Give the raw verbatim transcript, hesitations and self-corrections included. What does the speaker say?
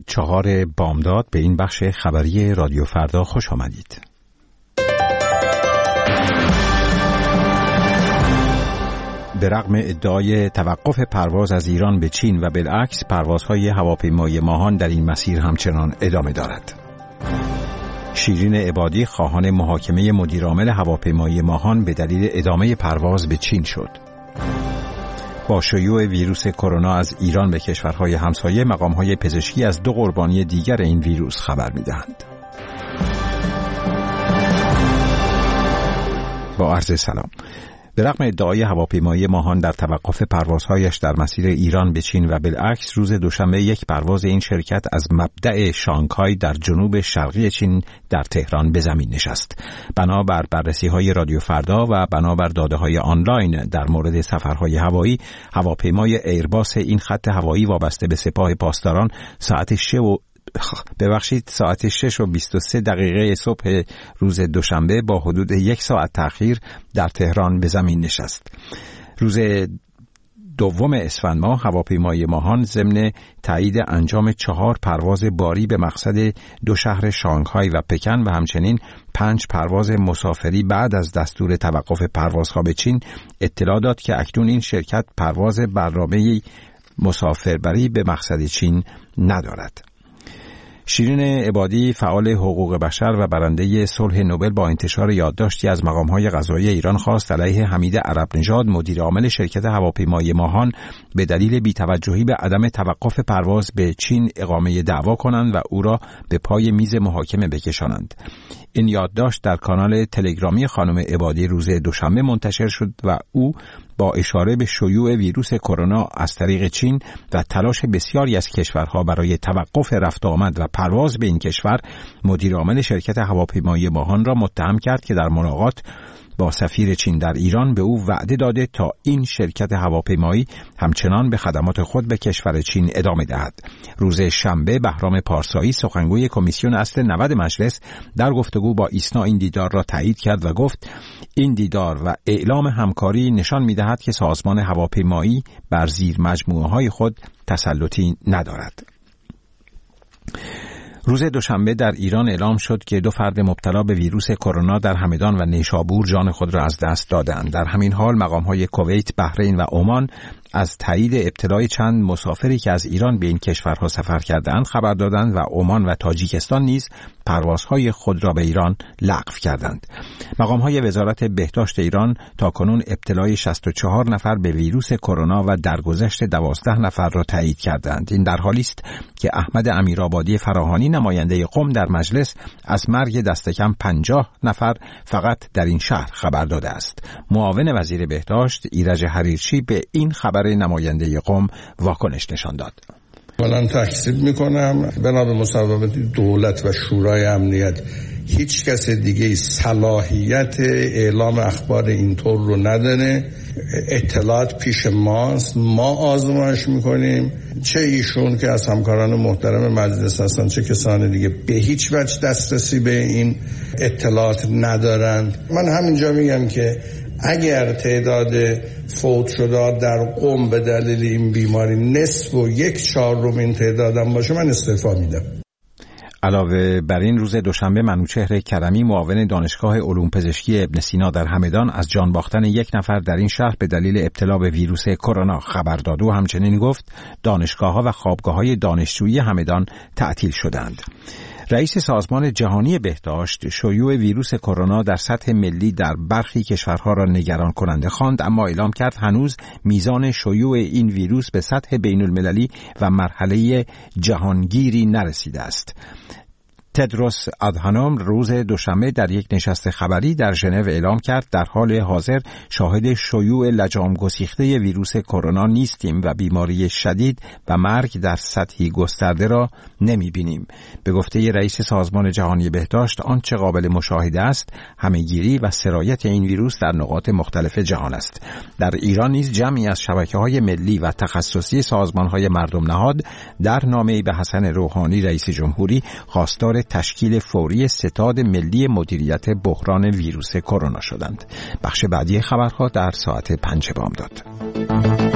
چهار بامداد به این بخش خبری رادیو فردا خوش آمدید. به رغم ادعای توقف پرواز از ایران به چین و بالعکس پروازهای هواپیمای ماهان در این مسیر همچنان ادامه دارد. شیرین عبادی خواهان محاکمه مدیرعامل هواپیمای ماهان به دلیل ادامه پرواز به چین شد. با شیوع ویروس کرونا از ایران به کشورهای همسایه، مقامهای پزشکی از دو قربانی دیگر این ویروس خبر می‌دهند. با عرض سلام. به رغم ادعای هواپیمای ماهان در توقف پروازهایش در مسیر ایران به چین و بالعکس، روز دوشنبه یک پرواز این شرکت از مبدأ شانگهای در جنوب شرقی چین در تهران به زمین نشست. بنابر بررسی‌های رادیو فردا و بنابر داده‌های آنلاین در مورد سفرهای هوایی، هواپیمای ایرباس این خط هوایی وابسته به سپاه پاسداران ساعت شش و ببخشید ساعت شش و بیست و سه دقیقه صبح روز دوشنبه با حدود یک ساعت تأخیر در تهران به زمین نشست. روز دوم اسفند ماه هواپیمای ماهان ضمن تایید انجام چهار پرواز باری به مقصد دو شهر شانگهای و پکن و همچنین پنج پرواز مسافری بعد از دستور توقف پروازها به چین اطلاع داد که اکنون این شرکت پرواز برنامه مسافربری به مقصد چین ندارد. شیرین عبادی فعال حقوق بشر و برنده صلح نوبل با انتشار یادداشتی از مقام‌های قضایی ایران خواست علیه حمید عرب نژاد مدیر عامل شرکت هواپیمای ماهان به دلیل بی‌توجهی به عدم توقف پرواز به چین اقامه دعوا کنند و او را به پای میز محاکمه بکشانند. این یادداشت در کانال تلگرامی خانم عبادی روز دوشنبه منتشر شد و او با اشاره به شیوع ویروس کرونا از طریق چین و تلاش بسیاری از کشورها برای توقف رفت آمد و پرواز به این کشور، مدیر عامل شرکت هواپیمای ماهان را متهم کرد که در ملاقات با سفیر چین در ایران به او وعده داده تا این شرکت هواپیمایی همچنان به خدمات خود به کشور چین ادامه دهد. روز شنبه بهرام پارسایی سخنگوی کمیسیون اصل نود مجلس در گفتگو با ایسنا این دیدار را تایید کرد و گفت این دیدار و اعلام همکاری نشان می‌دهد که سازمان هواپیمایی بر زیر مجموعه‌های خود تسلطی ندارد. روز دوشنبه در ایران اعلام شد که دو فرد مبتلا به ویروس کرونا در همدان و نیشابور جان خود را از دست دادند. در همین حال مقام‌های کویت، بحرین و عمان از تایید ابتلای چند مسافری که از ایران به این کشورها سفر کردند خبر دادند و عمان و تاجیکستان نیز پروازهای خود را به ایران لغو کردند. مقام‌های وزارت بهداشت ایران تاکنون ابتلای شصت و چهار نفر به ویروس کرونا و درگذشت دوازده نفر را تایید کردند. این در حالی است که احمد امیرآبادی فراهانی نماینده قم در مجلس از مرگ دست کم پنجاه نفر فقط در این شهر خبر داده است. معاون وزیر بهداشت ایرج حریرچی به این خبر نماینده قم واکنش نشان داد. من تحسین میکنم بنا به مصوبات دولت و شورای امنیت هیچ کس دیگه صلاحیت اعلام اخبار اینطور رو نداره. اطلاعات پیش ماست، ما آزمایش میکنیم. چه ایشون که از همکاران محترم مجلس هستن چه کسان دیگه به هیچ وجه دسترسی به این اطلاعات ندارند. من همینجا میگم که اگر تعداد فوت شده در قم به دلیل این بیماری نصف و یک چهارم این تعدادم باشه من استعفا میدم. علاوه بر این روز دوشنبه منوچهر کرمی معاون دانشگاه علوم پزشکی ابن سینا در همدان از جان باختن یک نفر در این شهر به دلیل ابتلا به ویروس کرونا خبر داد و همچنین گفت دانشگاه‌ها و خوابگاه‌های دانشجویی همدان تعطیل شدند. رئیس سازمان جهانی بهداشت شیوع ویروس کرونا در سطح ملی در برخی کشورها را نگران کننده خواند، اما اعلام کرد هنوز میزان شیوع این ویروس به سطح بین المللی و مرحله جهانگیری نرسیده است. تدروس ادهانوم روز دوشنبه در یک نشست خبری در ژنو اعلام کرد در حال حاضر شاهد شیوع لجام گسیخته ویروس کرونا نیستیم و بیماری شدید و مرگ در سطحی گسترده را نمی‌بینیم. به گفته رئیس سازمان جهانی بهداشت آنچه قابل مشاهده است همه‌گیری و سرایت این ویروس در نقاط مختلف جهان است. در ایران نیز جمعی از شبکه‌های ملی و تخصصی سازمان‌های مردم نهاد در نامه‌ای به حسن روحانی رئیس جمهوری خواستار تشکیل فوری ستاد ملی مدیریت بحران ویروس کرونا شدند. بخش بعدی خبرها در ساعت پنج بامداد.